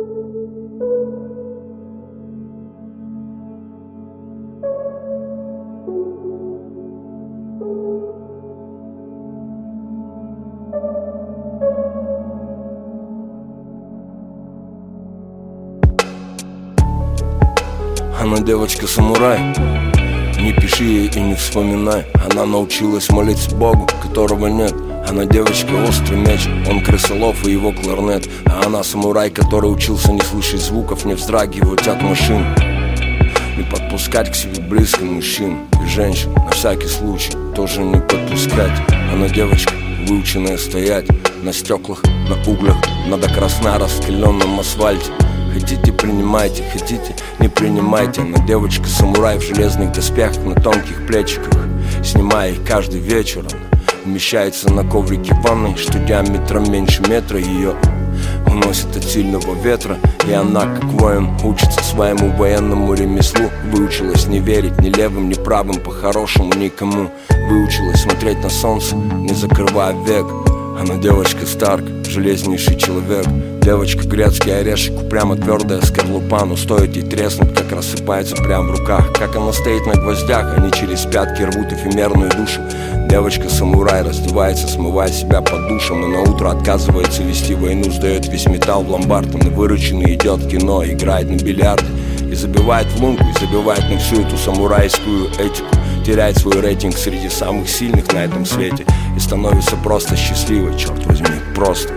Она девочка-самурай, не пиши ей и не вспоминай. Она научилась молиться Богу, которого нет. Она девочка-острый меч, он крысолов и его кларнет. А она самурай, который учился не слышать звуков, не вздрагивать от машин, не подпускать к себе близко мужчин и женщин. На всякий случай тоже не подпускать. Она девочка, выученная стоять на стеклах, на углях, на до красна раскаленном асфальте. Хотите, принимайте, хотите, не принимайте. Она девочка-самурай в железных доспехах, на тонких плечиках. Снимая их каждый вечер, она умещается на коврике в ванной, что диаметром меньше метра. Ее уносит от сильного ветра, и она, как воин, учится своему военному ремеслу. Выучилась не верить ни левым, ни правым, по-хорошему никому. Выучилась смотреть на солнце, не закрывая век. Она девочка Старк, железнейший человек. Девочка грецкий орешек, упрямо твердая скорлупа. Но стоит ей треснуть, как рассыпается прямо в руках. Как она стоит на гвоздях, они через пятки рвут эфемерную душу. Девочка-самурай раздевается, смывая себя под душем, и на утро отказывается вести войну. Сдает весь металл в ломбард, на вырученный идет в кино, играет на бильярде и забивает в лунку, и забивает на всю эту самурайскую этику. Теряет свой рейтинг среди самых сильных на этом свете и становится просто счастливой, черт возьми, просто.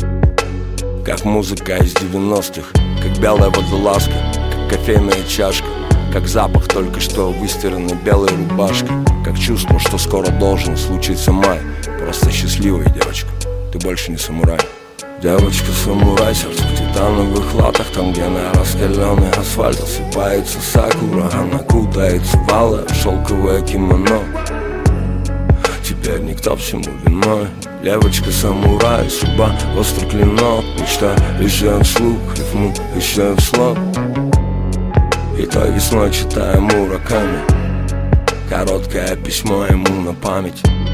Как музыка из 90-х, как белая водолазка, как кофейная чашка, как запах только что выстиранной белой рубашки, как чувство, что скоро должен случиться май. Просто счастливая девочка, ты больше не самурай. Девочка-самурай, сердце в титановых латах, там, где на раскаленный асфальт осыпается сакура. Она кутается в алое шелковое кимоно. Теперь никто всему виной. Девочка-самурай, судьба острый клинок. Мечта еще вслух, рифму еще вслух. И той весной читаю Мураками, короткое письмо ему на память.